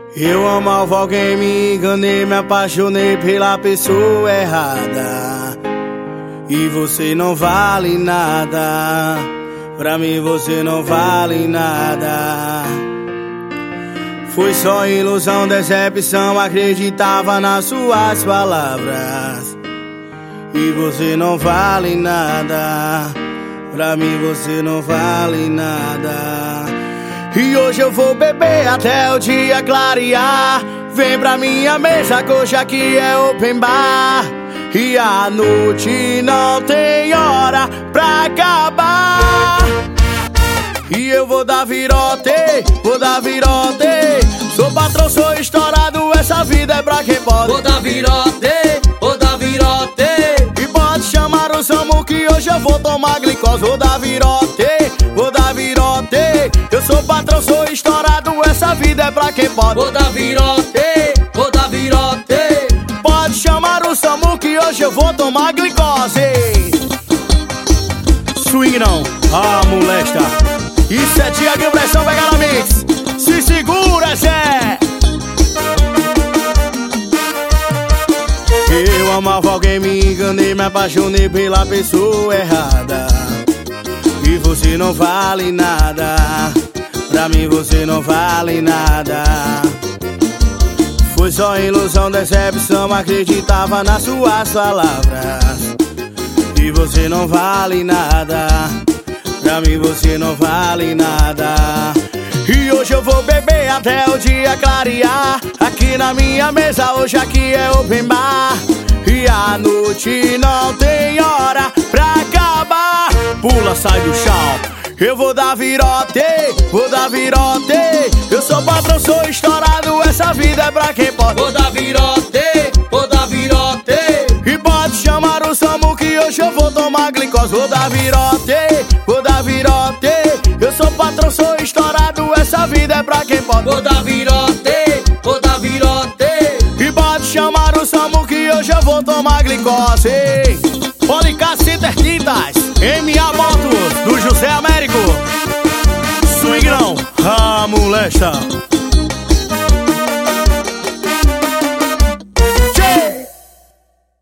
Eu amava alguém, me enganei, me apaixonei pela pessoa errada. E você não vale nada, pra mim você não vale nada. Foi só ilusão, decepção, acreditava nas suas palavras. E você não vale nada, pra mim você não vale nada. E hoje eu vou beber até o dia clarear. Vem pra minha mesa, que hoje aqui é open bar. E a noite não tem hora pra acabar. E eu vou dar virote, vou dar virote. Sou patrão, sou estourado, essa vida é pra quem pode. Vou dar virote, vou dar virote. E pode chamar o Samu que hoje eu vou tomar glicose. Vou dar virote, vou dar virote. Eu sou patrão, sou estourado, essa vida é pra quem pode. Vou dar virote, vou dar virote. Pode chamar o Samu que hoje eu vou tomar glicose. Swing não, molesta. Isso é Tiaguinho Pressão, pega na mix. Se segura, Zé. Eu amava alguém, me enganei, me apaixonei pela pessoa errada. E você não vale nada, pra mim você não vale nada. Foi só ilusão, decepção, acreditava nas suas palavras. E você não vale nada, pra mim você não vale nada. E hoje eu vou beber até o dia clarear. Aqui na minha mesa, hoje aqui é open bar. E a noite não tem hora pra acabar. Pula, sai do chão. Eu vou dar virote, vou dar virote. Eu sou patrão, sou estourado, essa vida é pra quem pode. Vou dar virote, vou dar virote. E pode chamar o Samu que hoje eu vou tomar glicose. Vou dar virote, vou dar virote. Eu sou patrão, sou estourado, essa vida é pra quem pode. Vou dar virote, vou dar virote. E pode chamar o Samu que hoje eu vou tomar glicose. Policáciter Tintas, MA Motos, do José Américo. Swing não, molesta.